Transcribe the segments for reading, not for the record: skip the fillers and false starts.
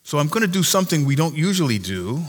So I'm going to do something we don't usually do.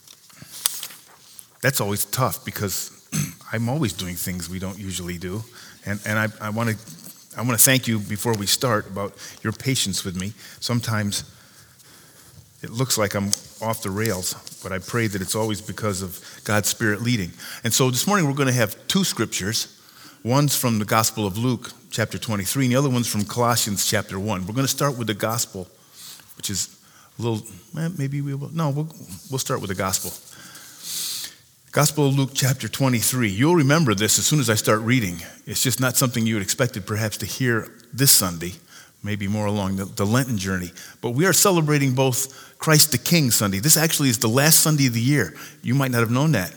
That's always tough because I'm always doing things we don't usually do. And I want to thank you before we start about your patience with me. Sometimes it looks like I'm off the rails, but I pray that it's always because of God's Spirit leading. And so this morning we're going to have two scriptures. One's from the Gospel of Luke, chapter 23, and the other one's from Colossians, chapter 1. We're going to start with the Gospel, which is a little, maybe we will. No, we'll start with the Gospel. Gospel of Luke, chapter 23. You'll remember this as soon as I start reading. It's just not something you had expected perhaps to hear this Sunday, maybe more along the Lenten journey. But we are celebrating both Christ the King Sunday. This actually is the last Sunday of the year. You might not have known that.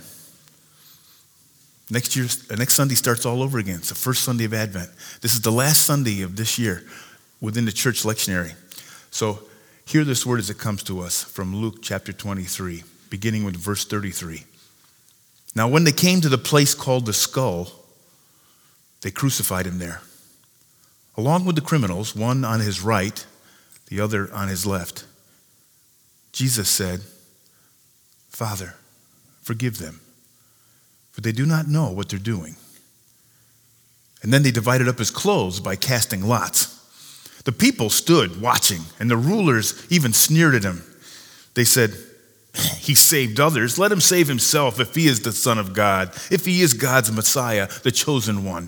Next Sunday starts all over again. It's the first Sunday of Advent. This is the last Sunday of this year within the church lectionary. So hear this word as it comes to us from Luke chapter 23, beginning with verse 33. Now when they came to the place called the Skull, they crucified him there, along with the criminals, one on his right, the other on his left. Jesus said, "Father, forgive them, for they do not know what they're doing." And then they divided up his clothes by casting lots. The people stood watching, and the rulers even sneered at him. They said, "He saved others. Let him save himself if he is the Son of God, if he is God's Messiah, the chosen one."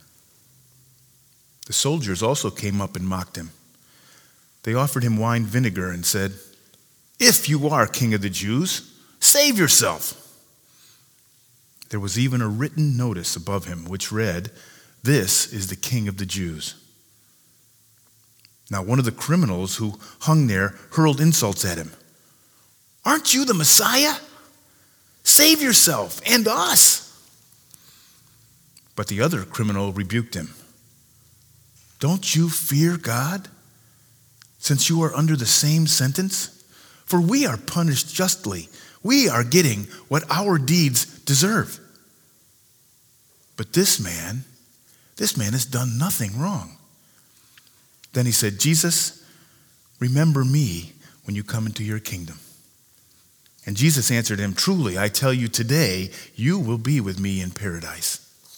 The soldiers also came up and mocked him. They offered him wine vinegar and said, "If you are King of the Jews, save yourself." There was even a written notice above him which read, "This is the King of the Jews." Now one of the criminals who hung there hurled insults at him. "Aren't you the Messiah? Save yourself and us." But the other criminal rebuked him. "Don't you fear God, since you are under the same sentence? For we are punished justly. We are getting what our deeds deserve. But this man has done nothing wrong." Then he said, "Jesus, remember me when you come into your kingdom." And Jesus answered him, "Truly, I tell you today, you will be with me in paradise."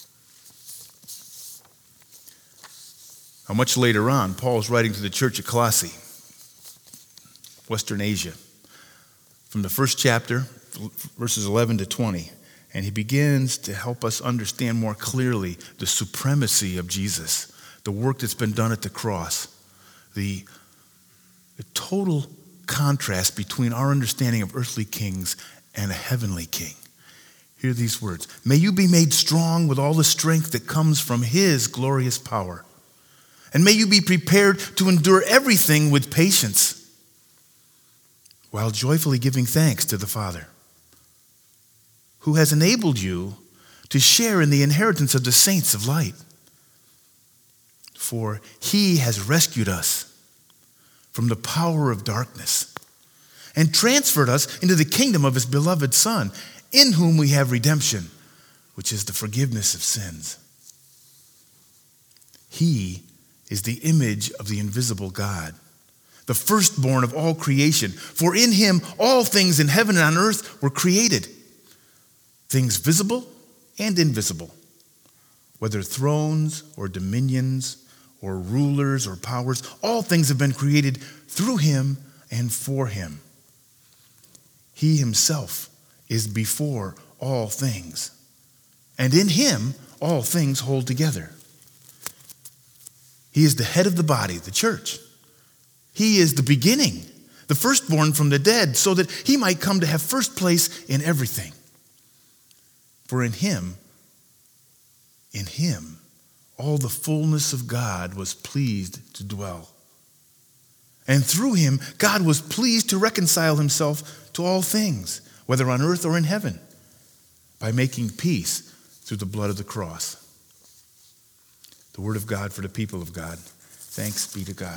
Now, much later on, Paul is writing to the church at Colossae, Western Asia, from the first chapter, verses 11 to 20. And he begins to help us understand more clearly the supremacy of Jesus, the work that's been done at the cross, the total contrast between our understanding of earthly kings and a heavenly king. Hear these words. "May you be made strong with all the strength that comes from his glorious power. And may you be prepared to endure everything with patience, while joyfully giving thanks to the Father, who has enabled you to share in the inheritance of the saints of light. For he has rescued us from the power of darkness and transferred us into the kingdom of his beloved Son, in whom we have redemption, which is the forgiveness of sins. He is the image of the invisible God, the firstborn of all creation. For in him all things in heaven and on earth were created, things visible and invisible, whether thrones or dominions or rulers or powers. All things have been created through him and for him. He himself is before all things, and in him all things hold together. He is the head of the body, the church. He is the beginning, the firstborn from the dead, so that he might come to have first place in everything. For in him, all the fullness of God was pleased to dwell. And through him, God was pleased to reconcile himself to all things, whether on earth or in heaven, by making peace through the blood of the cross. The word of God for the people of God. Thanks be to God.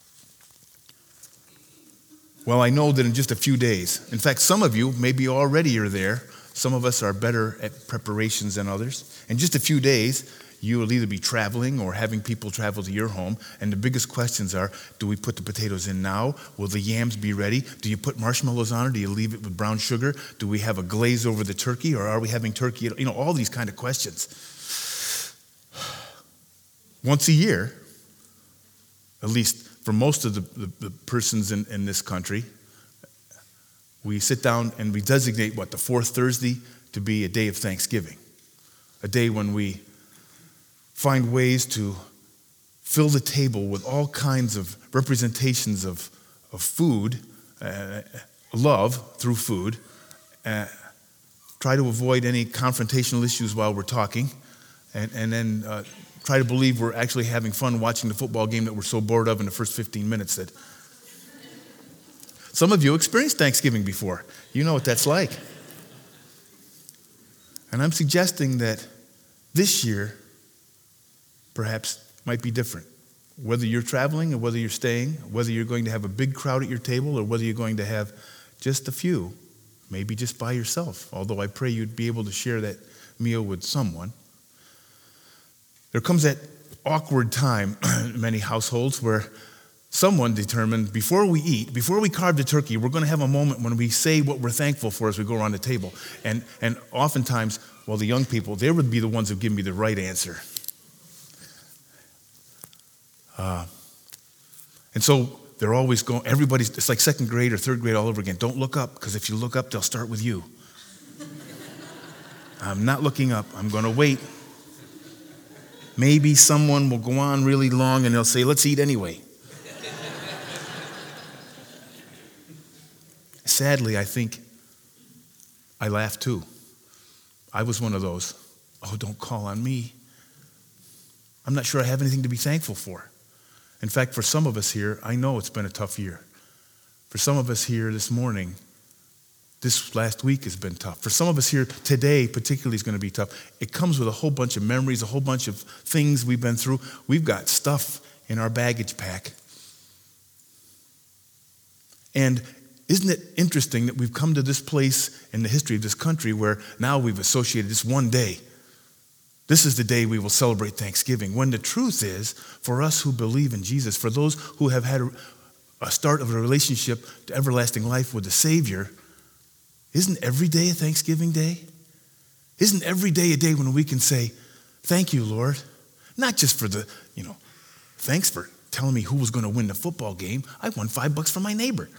Well, I know that in just a few days, in fact, some of you maybe already are there. Some of us are better at preparations than others. In just a few days, you will either be traveling or having people travel to your home. And the biggest questions are, do we put the potatoes in now? Will the yams be ready? Do you put marshmallows on it? Do you leave it with brown sugar? Do we have a glaze over the turkey, or are we having turkey? All these kind of questions. Once a year, at least for most of the persons in this country, we sit down and we designate the fourth Thursday to be a day of Thanksgiving, a day when we find ways to fill the table with all kinds of representations of food, love through food, try to avoid any confrontational issues while we're talking, and then try to believe we're actually having fun watching the football game that we're so bored of in the first 15 minutes that some of you experienced Thanksgiving before. You know what that's like. And I'm suggesting that this year perhaps might be different. Whether you're traveling or whether you're staying, whether you're going to have a big crowd at your table or whether you're going to have just a few, maybe just by yourself, although I pray you'd be able to share that meal with someone. There comes that awkward time in many households where someone determined before we eat, before we carve the turkey, we're going to have a moment when we say what we're thankful for as we go around the table. And oftentimes, the young people, they would be the ones who give me the right answer. And so they're always going, it's like second grade or third grade all over again. Don't look up, because if you look up, they'll start with you. I'm not looking up. I'm going to wait. Maybe someone will go on really long and they'll say, let's eat anyway. Sadly, I think I laugh too. I was one of those. Oh, don't call on me. I'm not sure I have anything to be thankful for. In fact, for some of us here, I know it's been a tough year. For some of us here this morning, this last week has been tough. For some of us here today particularly is going to be tough. It comes with a whole bunch of memories, a whole bunch of things we've been through. We've got stuff in our baggage pack. And isn't it interesting that we've come to this place in the history of this country where now we've associated this one day. This is the day we will celebrate Thanksgiving, when the truth is, for us who believe in Jesus, for those who have had a start of a relationship to everlasting life with the Savior, isn't every day a Thanksgiving day? Isn't every day a day when we can say, thank you, Lord? Not just for thanks for telling me who was going to win the football game. I won $5 from my neighbor.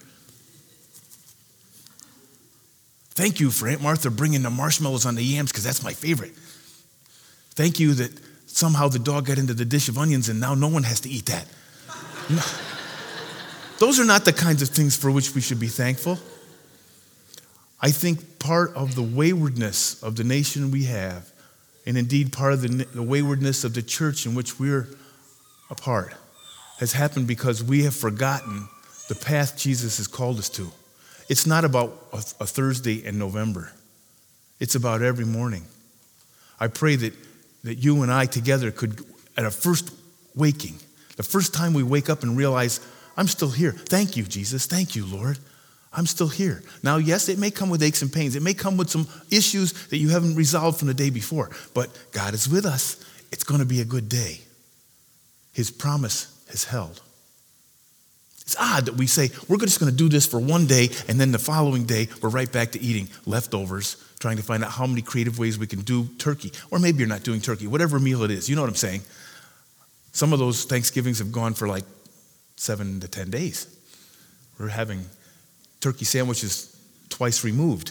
Thank you for Aunt Martha bringing the marshmallows on the yams, because that's my favorite. Thank you that somehow the dog got into the dish of onions and now no one has to eat that. No. Those are not the kinds of things for which we should be thankful. I think part of the waywardness of the nation we have, and indeed part of the waywardness of the church in which we're a part, has happened because we have forgotten the path Jesus has called us to. It's not about a Thursday in November. It's about every morning. I pray that you and I together could, at our first waking, the first time we wake up and realize, I'm still here. Thank you, Jesus. Thank you, Lord. I'm still here. Now, yes, it may come with aches and pains. It may come with some issues that you haven't resolved from the day before. But God is with us. It's going to be a good day. His promise has held. It's odd that we say, we're just going to do this for one day, and then the following day, we're right back to eating leftovers, trying to find out how many creative ways we can do turkey. Or maybe you're not doing turkey, whatever meal it is. You know what I'm saying? Some of those Thanksgivings have gone for like 7 to 10 days. We're having turkey sandwiches twice removed.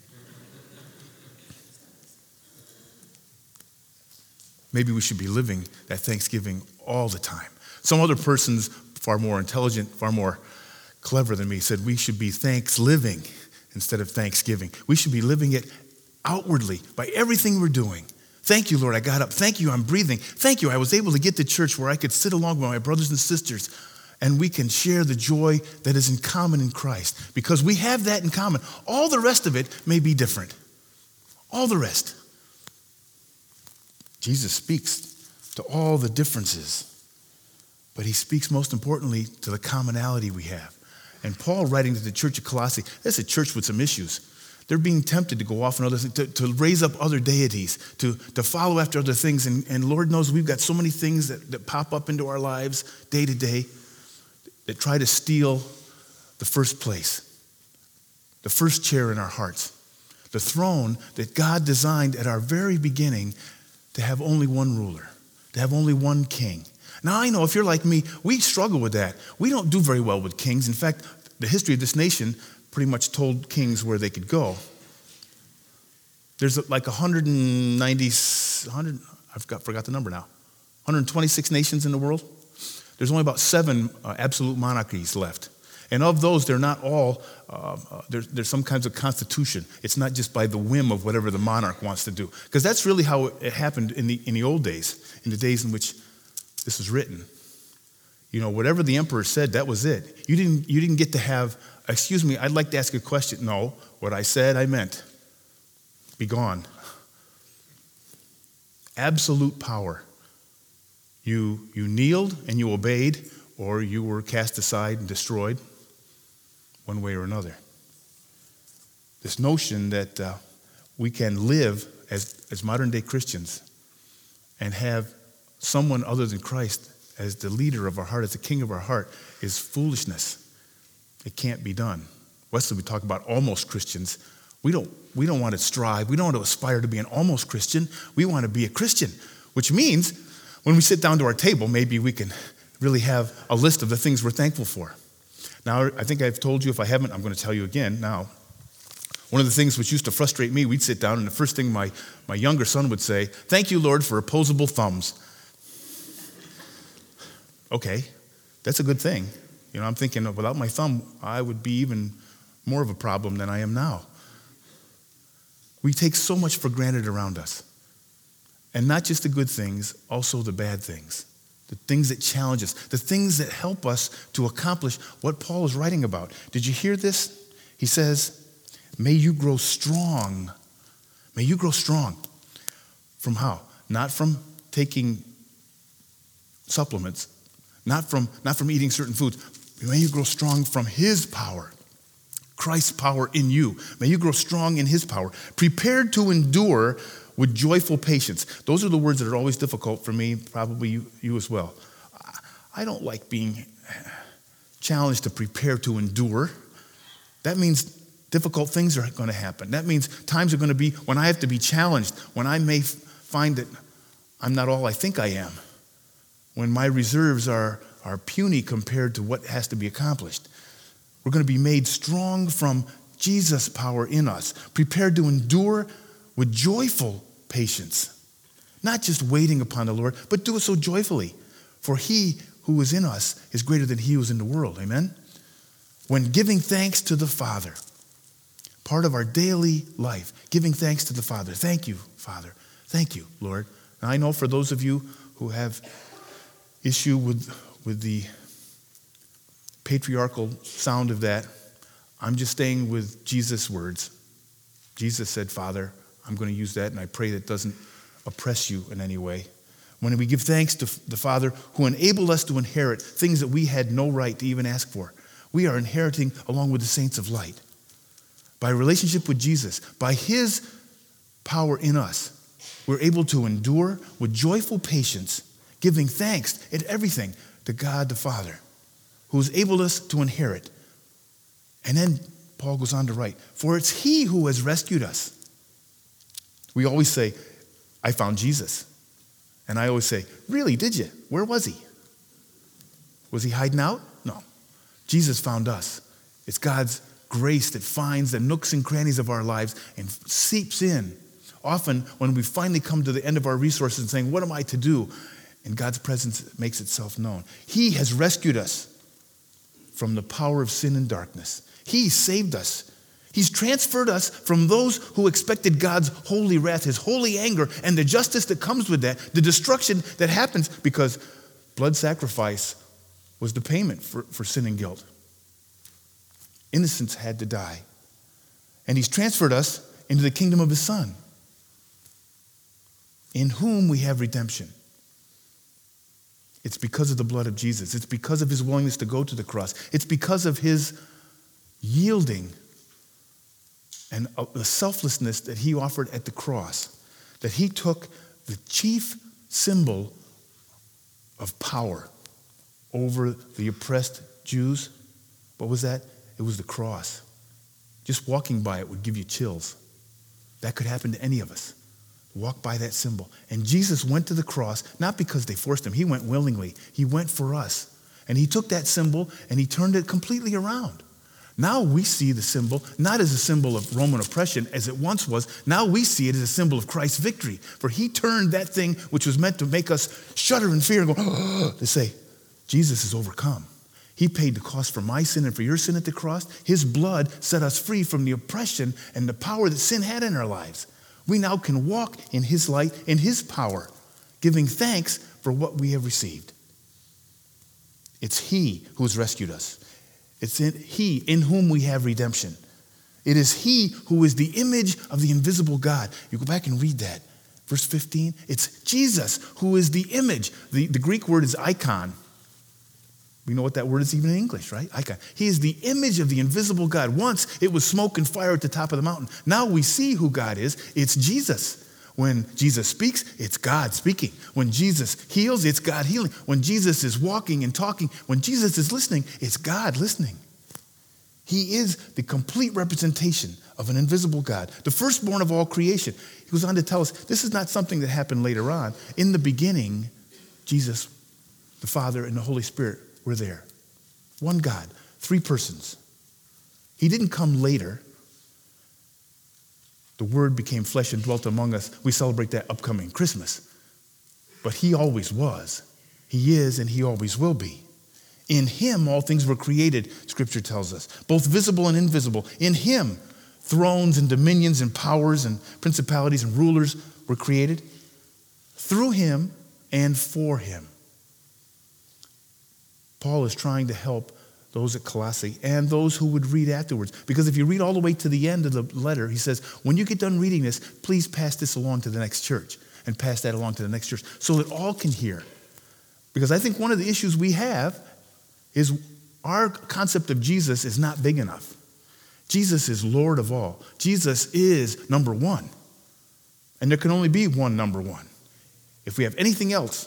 Maybe we should be living that Thanksgiving all the time. Some other persons, far more intelligent, far more clever than me, said we should be thanks-living instead of Thanksgiving. We should be living it outwardly by everything we're doing. Thank you, Lord, I got up. Thank you, I'm breathing. Thank you, I was able to get to church where I could sit along with my brothers and sisters and we can share the joy that is in common in Christ. Because we have that in common. All the rest of it may be different. All the rest. Jesus speaks to all the differences. But he speaks most importantly to the commonality we have. And Paul, writing to the church of Colossae, that's a church with some issues. They're being tempted to go off on other things, to raise up other deities, to follow after other things. And Lord knows we've got so many things that pop up into our lives day to day that try to steal the first place, the first chair in our hearts, the throne that God designed at our very beginning to have only one ruler, to have only one king. Now, I know if you're like me, we struggle with that. We don't do very well with kings. In fact, the history of this nation pretty much told kings where they could go. There's like 126 nations in the world. There's only about 7 absolute monarchies left. And of those, they're not all, there's some kinds of constitution. It's not just by the whim of whatever the monarch wants to do. Because that's really how it happened in the old days, in the days in which this was written. You know, whatever the emperor said, that was it. You didn't get to have, excuse me, I'd like to ask a question. No, what I said, I meant. Be gone. Absolute power. You kneeled and you obeyed, or you were cast aside and destroyed, one way or another. This notion that we can live as modern day Christians and have someone other than Christ as the leader of our heart, as the king of our heart, is foolishness. It can't be done. Wesley would talk about almost Christians. We don't want to strive. We don't want to aspire to be an almost Christian. We want to be a Christian, which means when we sit down to our table, maybe we can really have a list of the things we're thankful for. Now, I think I've told you. If I haven't, I'm going to tell you again now. One of the things which used to frustrate me, we'd sit down, and the first thing my younger son would say, "Thank you, Lord, for opposable thumbs." Okay, that's a good thing. You know, I'm thinking without my thumb, I would be even more of a problem than I am now. We take so much for granted around us. And not just the good things, also the bad things. The things that challenge us. The things that help us to accomplish what Paul is writing about. Did you hear this? He says, may you grow strong. May you grow strong. From how? Not from taking supplements. Not from eating certain foods. May you grow strong from his power. Christ's power in you. May you grow strong in his power. Prepared to endure with joyful patience. Those are the words that are always difficult for me, probably you as well. I don't like being challenged to prepare to endure. That means difficult things are going to happen. That means times are going to be when I have to be challenged, when I may find that I'm not all I think I am, when my reserves are puny compared to what has to be accomplished. We're going to be made strong from Jesus' power in us, prepared to endure with joyful patience, not just waiting upon the Lord, but do it so joyfully. For he who is in us is greater than he who is in the world. Amen? When giving thanks to the Father, part of our daily life, giving thanks to the Father. Thank you, Father. Thank you, Lord. Now, I know for those of you who have issue with the patriarchal sound of that, I'm just staying with Jesus' words. Jesus said, Father, I'm going to use that, and I pray that doesn't oppress you in any way. When we give thanks to the Father who enabled us to inherit things that we had no right to even ask for, we are inheriting along with the saints of light. By relationship with Jesus, by his power in us, we're able to endure with joyful patience, giving thanks in everything to God the Father, who has enabled us to inherit. And then Paul goes on to write, for it's he who has rescued us. We always say, I found Jesus. And I always say, really, did you? Where was he? Was he hiding out? No. Jesus found us. It's God's grace that finds the nooks and crannies of our lives and seeps in. Often when we finally come to the end of our resources and saying, what am I to do? And God's presence makes itself known. He has rescued us from the power of sin and darkness. He saved us. He's transferred us from those who expected God's holy wrath, his holy anger, and the justice that comes with that, the destruction that happens because blood sacrifice was the payment for sin and guilt. Innocents had to die. And he's transferred us into the kingdom of his Son, in whom we have redemption. It's because of the blood of Jesus. It's because of his willingness to go to the cross. It's because of his yielding and the selflessness that he offered at the cross, that he took the chief symbol of power over the oppressed Jews. What was that? It was the cross. Just walking by it would give you chills. That could happen to any of us. Walk by that symbol. And Jesus went to the cross, not because they forced him. He went willingly. He went for us. And he took that symbol and he turned it completely around. Now we see the symbol not as a symbol of Roman oppression as it once was. Now we see it as a symbol of Christ's victory. For he turned that thing which was meant to make us shudder in fear and go, to say, Jesus is overcome. He paid the cost for my sin and for your sin at the cross. His blood set us free from the oppression and the power that sin had in our lives. We now can walk in his light, in his power, giving thanks for what we have received. It's he who has rescued us. It's he in whom we have redemption. It is he who is the image of the invisible God. You go back and read that. Verse 15, it's Jesus who is the image. The Greek word is icon. We know what that word is even in English, right? Icon. He is the image of the invisible God. Once it was smoke and fire at the top of the mountain. Now we see who God is. It's Jesus. When Jesus speaks, it's God speaking. When Jesus heals, it's God healing. When Jesus is walking and talking, when Jesus is listening, it's God listening. He is the complete representation of an invisible God, the firstborn of all creation. He goes on to tell us this is not something that happened later on. In the beginning, Jesus, the Father, and the Holy Spirit were there. One God, three persons. He didn't come later. The Word became flesh and dwelt among us. We celebrate that upcoming Christmas. But he always was. He is and he always will be. In him all things were created, Scripture tells us, both visible and invisible. In him thrones and dominions and powers and principalities and rulers were created. Through him and for him. Paul is trying to help those at Colossae and those who would read afterwards. Because if you read all the way to the end of the letter, he says, when you get done reading this, please pass this along to the next church and pass that along to the next church so that all can hear. Because I think one of the issues we have is our concept of Jesus is not big enough. Jesus is Lord of all. Jesus is number one. And there can only be one number one. If we have anything else,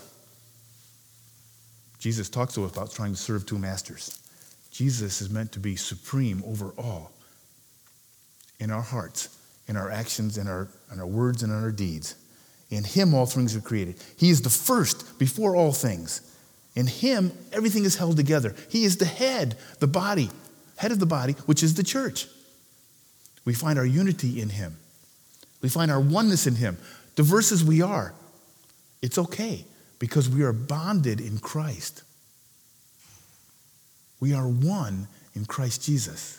Jesus talks to us about trying to serve two masters. Jesus is meant to be supreme over all in our hearts, in our actions, in our words, and in our deeds. In him all things are created. He is the first before all things. In him everything is held together. He is the head, the body, head of the body, which is the church. We find our unity in him. We find our oneness in him. Diverse as we are, it's okay because we are bonded in Christ. We are one in Christ Jesus.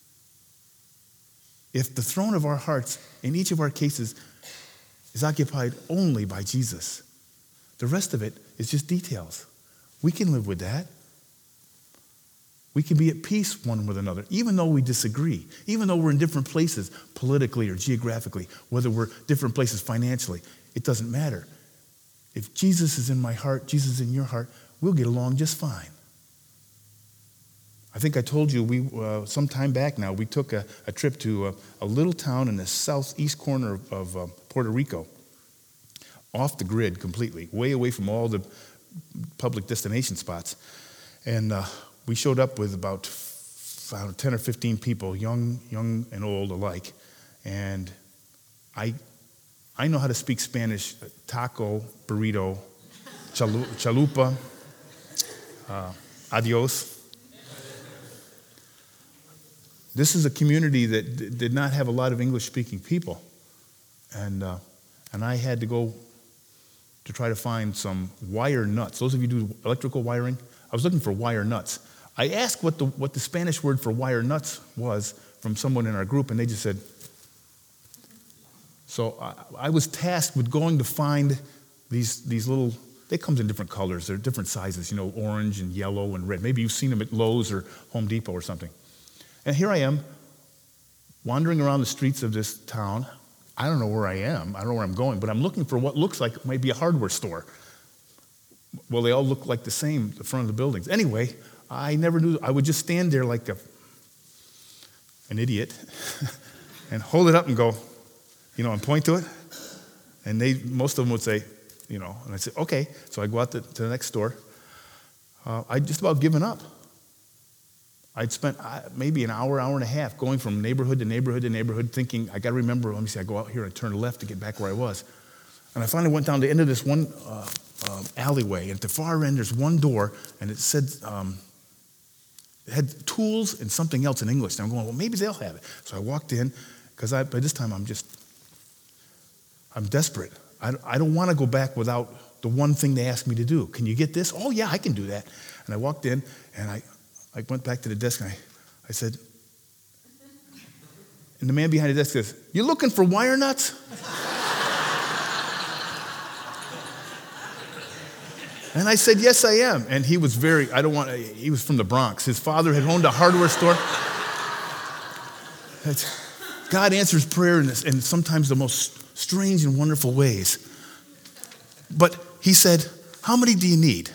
If the throne of our hearts, in each of our cases, is occupied only by Jesus, the rest of it is just details. We can live with that. We can be at peace one with another, even though we disagree, even though we're in different places politically or geographically, whether we're different places financially. It doesn't matter. If Jesus is in my heart, Jesus is in your heart, we'll get along just fine. I think I told you some time back now, we took a trip to a little town in the southeast corner of Puerto Rico, off the grid completely, way away from all the public destination spots. And we showed up with about 10 or 15 people, young and old alike. And I know how to speak Spanish: taco, burrito, chalupa, adios. This is a community that did not have a lot of English-speaking people. And I had to go to try to find some wire nuts. Those of you who do electrical wiring, I was looking for wire nuts. I asked what the Spanish word for wire nuts was from someone in our group, and they just said. So I was tasked with going to find these little, they come in different colors. They're different sizes, orange and yellow and red. Maybe you've seen them at Lowe's or Home Depot or something. And here I am, wandering around the streets of this town. I don't know where I am. I don't know where I'm going, but I'm looking for what looks like maybe a hardware store. Well, they all look like the same, the front of the buildings. Anyway, I never knew. I would just stand there like an idiot and hold it up and go, and point to it. And most of them would say, and I said, okay. So I go out to the next store. I'd just about given up. I'd spent maybe an hour and a half going from neighborhood to neighborhood to neighborhood thinking, I got to remember, let me see, I go out here and turn left to get back where I was. And I finally went down to the end of this one alleyway. And at the far end, there's one door, and it said, it had tools and something else in English. And I'm going, well, maybe they'll have it. So I walked in, because by this time I'm desperate. I don't want to go back without the one thing they asked me to do. Can you get this? Oh, yeah, I can do that. And I walked in, and I went back to the desk, and I said, and the man behind the desk says, you looking for wire nuts? And I said, yes, I am. And he was he was from the Bronx. His father had owned a hardware store. God answers prayer in sometimes the most strange and wonderful ways. But he said, how many do you need,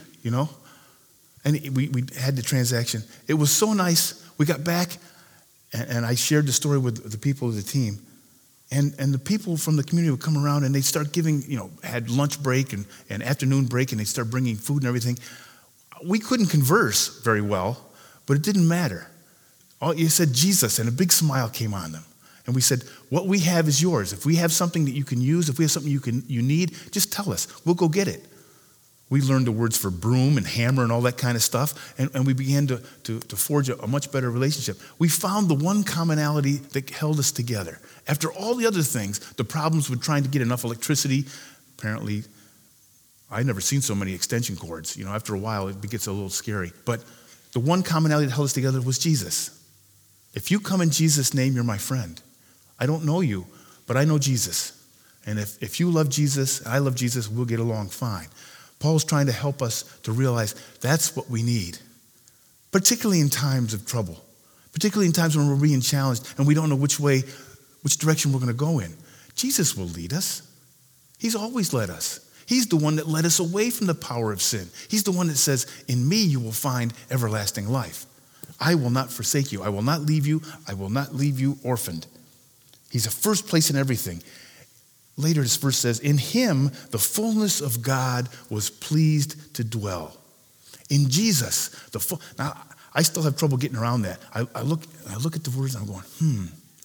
And we had the transaction. It was so nice. We got back, and I shared the story with the people of the team. And the people from the community would come around, and they'd start giving, had lunch break and afternoon break, and they'd start bringing food and everything. We couldn't converse very well, but it didn't matter. You said Jesus, and a big smile came on them. And we said, what we have is yours. If we have something that you can use, if we have something you need, just tell us. We'll go get it. We learned the words for broom and hammer and all that kind of stuff, and we began to forge a much better relationship. We found the one commonality that held us together. After all the other things, the problems with trying to get enough electricity, apparently, I'd never seen so many extension cords. After a while, it gets a little scary. But the one commonality that held us together was Jesus. If you come in Jesus' name, you're my friend. I don't know you, but I know Jesus. And if you love Jesus, and I love Jesus, we'll get along fine. Paul's trying to help us to realize that's what we need, particularly in times of trouble, particularly in times when we're being challenged and we don't know which direction we're going to go in. Jesus will lead us. He's always led us. He's the one that led us away from the power of sin. He's the one that says, in me you will find everlasting life. I will not forsake you. I will not leave you. I will not leave you orphaned. He's a first place in everything. Later, this verse says, in him, the fullness of God was pleased to dwell. In Jesus, now, I still have trouble getting around that. I look at the words and I'm going,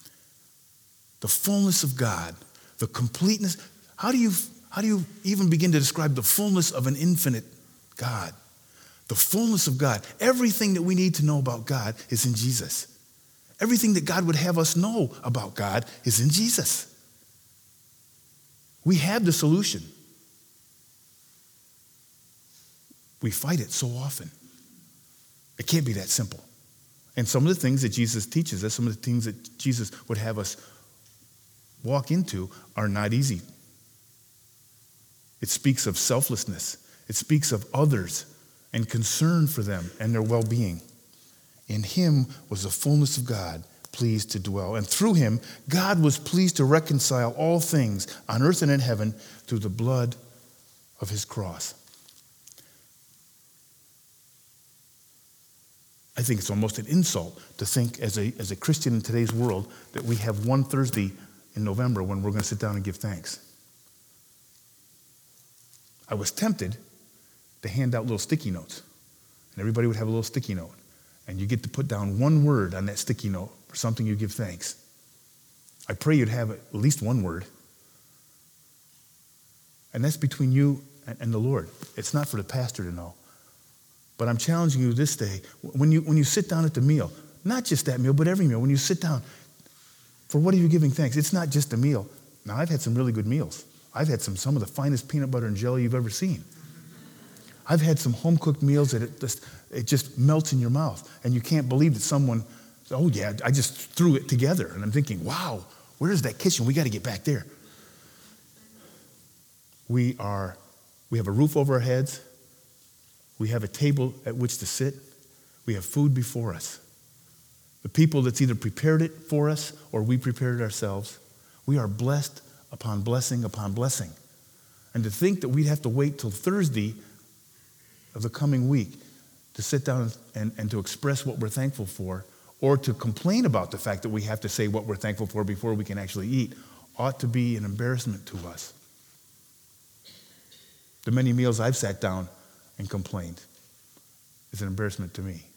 The fullness of God, the completeness. How do you even begin to describe the fullness of an infinite God? The fullness of God. Everything that we need to know about God is in Jesus. Everything that God would have us know about God is in Jesus. We have the solution. We fight it so often. It can't be that simple. And some of the things that Jesus teaches us, some of the things that Jesus would have us walk into are not easy. It speaks of selflessness. It speaks of others and concern for them and their well-being. In him was the fullness of God pleased to dwell. And through him, God was pleased to reconcile all things on earth and in heaven through the blood of his cross. I think it's almost an insult to think as a Christian in today's world that we have one Thursday in November when we're going to sit down and give thanks. I was tempted to hand out little sticky notes, and everybody would have a little sticky note, and you get to put down one word on that sticky note for something you give thanks. I pray you'd have at least one word, and that's between you and the Lord. It's not for the pastor to know. But I'm challenging you this day, when you sit down at the meal, not just that meal, but every meal, when you sit down, for what are you giving thanks? It's not just a meal. Now, I've had some really good meals. I've had some of the finest peanut butter and jelly you've ever seen. I've had some home-cooked meals that it just melts in your mouth, and you can't believe that someone, oh yeah, I just threw it together. And I'm thinking, wow, where is that kitchen? We got to get back there. We have a roof over our heads. We have a table at which to sit. We have food before us. The people that's either prepared it for us or we prepared it ourselves. We are blessed upon blessing upon blessing. And to think that we'd have to wait till Thursday of the coming week to sit down and to express what we're thankful for, or to complain about the fact that we have to say what we're thankful for before we can actually eat ought to be an embarrassment to us. The many meals I've sat down and complained is an embarrassment to me.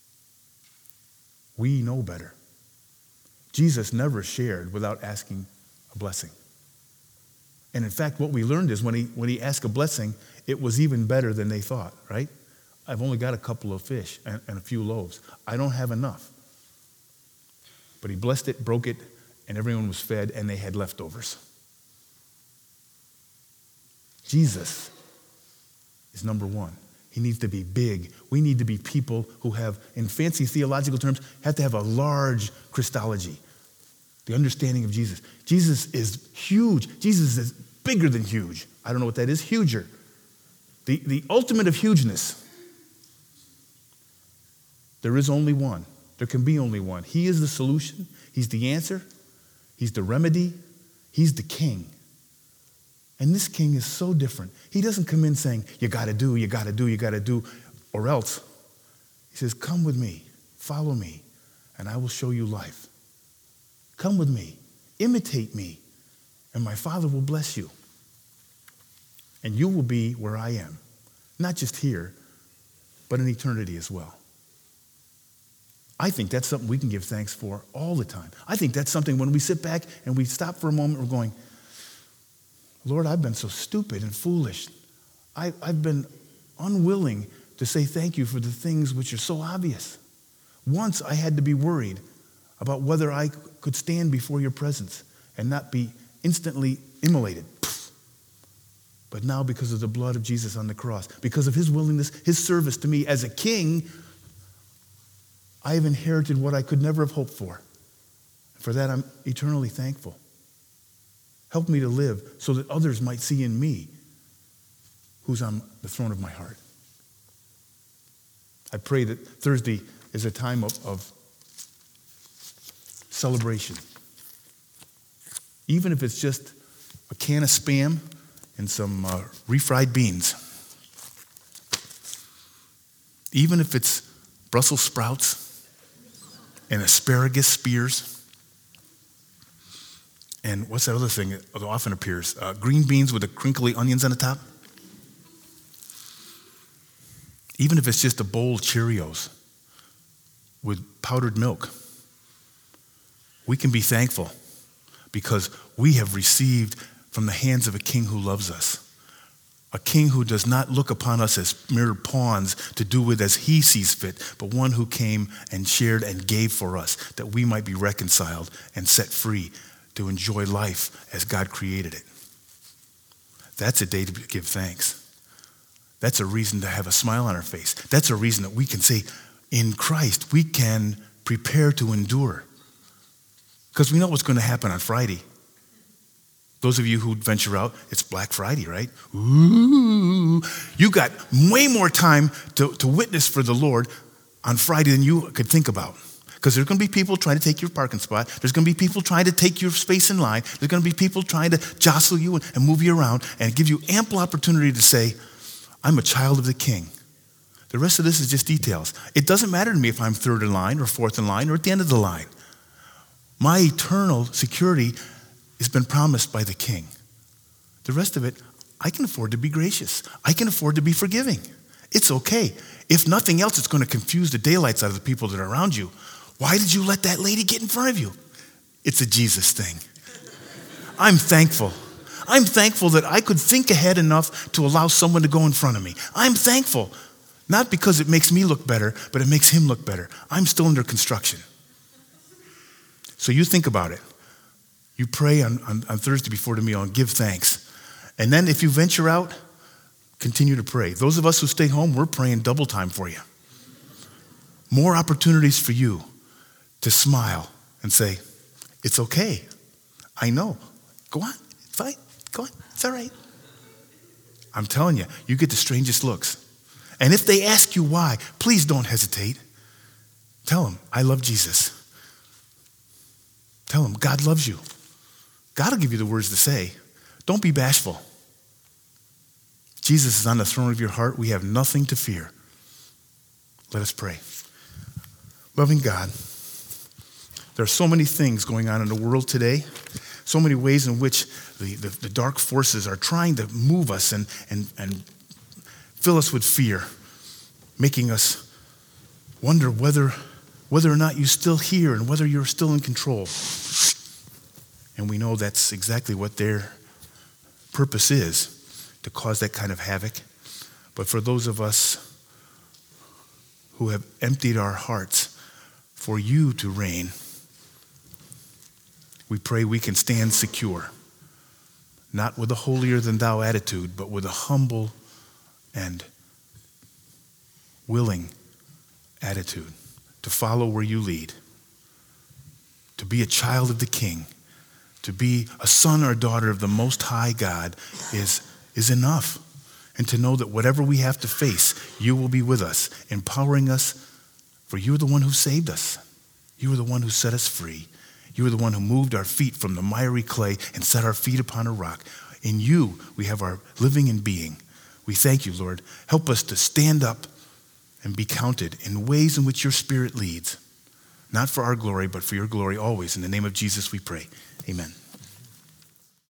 We know better. Jesus never shared without asking a blessing. And in fact, what we learned is when he asked a blessing, it was even better than they thought, right? I've only got a couple of fish and a few loaves. I don't have enough. But he blessed it, broke it, and everyone was fed, and they had leftovers. Jesus is number one. He needs to be big. We need to be people who have, in fancy theological terms, have to have a large Christology. The understanding of Jesus. Jesus is huge. Jesus is bigger than huge. I don't know what that is. Huger. The ultimate of hugeness. There is only one. There can be only one. He is the solution. He's the answer. He's the remedy. He's the king. And this king is so different. He doesn't come in saying, you got to do, or else. He says, come with me, follow me, and I will show you life. Come with me, imitate me, and my Father will bless you. And you will be where I am, not just here, but in eternity as well. I think that's something we can give thanks for all the time. I think that's something when we sit back and we stop for a moment, we're going, Lord, I've been so stupid and foolish. I've been unwilling to say thank you for the things which are so obvious. Once I had to be worried about whether I could stand before your presence and not be instantly immolated. But now, because of the blood of Jesus on the cross, because of his willingness, his service to me as a king, I have inherited what I could never have hoped for. For that, I'm eternally thankful. Help me to live so that others might see in me who's on the throne of my heart. I pray that Thursday is a time of celebration. Even if it's just a can of Spam and some refried beans. Even if it's Brussels sprouts and asparagus spears. And what's that other thing that often appears? Green beans with the crinkly onions on the top. Even if it's just a bowl of Cheerios with powdered milk. We can be thankful because we have received from the hands of a king who loves us. A king who does not look upon us as mere pawns to do with as he sees fit, but one who came and shared and gave for us that we might be reconciled and set free to enjoy life as God created it. That's a day to give thanks. That's a reason to have a smile on our face. That's a reason that we can say, in Christ, we can prepare to endure. Because we know what's going to happen on Friday. Those of you who venture out, it's Black Friday, right? Ooh, you got way more time to witness for the Lord on Friday than you could think about. Because there's going to be people trying to take your parking spot. There's going to be people trying to take your space in line. There's going to be people trying to jostle you and move you around and give you ample opportunity to say, I'm a child of the King. The rest of this is just details. It doesn't matter to me if I'm third in line or fourth in line or at the end of the line. My eternal security has been promised by the King. The rest of it, I can afford to be gracious. I can afford to be forgiving. It's okay. If nothing else, it's going to confuse the daylights out of the people that are around you. Why did you let that lady get in front of you? It's a Jesus thing. I'm thankful. I'm thankful that I could think ahead enough to allow someone to go in front of me. I'm thankful. Not because it makes me look better, but it makes him look better. I'm still under construction. So you think about it. You pray on Thursday before the meal and give thanks. And then if you venture out, continue to pray. Those of us who stay home, we're praying double time for you. More opportunities for you to smile and say, it's okay. I know. Go on. Fight. Go on. It's all right. I'm telling you, you get the strangest looks. And if they ask you why, please don't hesitate. Tell them, I love Jesus. Tell them, God loves you. God will give you the words to say. Don't be bashful. Jesus is on the throne of your heart. We have nothing to fear. Let us pray. Loving God, There are so many things going on in the world today, so many ways in which the dark forces are trying to move us and fill us with fear, making us wonder whether or not you're still here and whether you're still in control. And we know that's exactly what their purpose is, to cause that kind of havoc. But for those of us who have emptied our hearts for you to reign, we pray we can stand secure, not with a holier-than-thou attitude, but with a humble and willing attitude to follow where you lead, to be a child of the King, to be a son or daughter of the Most High God is enough. And to know that whatever we have to face, you will be with us, empowering us, for you are the one who saved us. You are the one who set us free. You are the one who moved our feet from the miry clay and set our feet upon a rock. In you, we have our living and being. We thank you, Lord. Help us to stand up and be counted in ways in which your Spirit leads. Not for our glory, but for your glory always. In the name of Jesus we pray. Amen.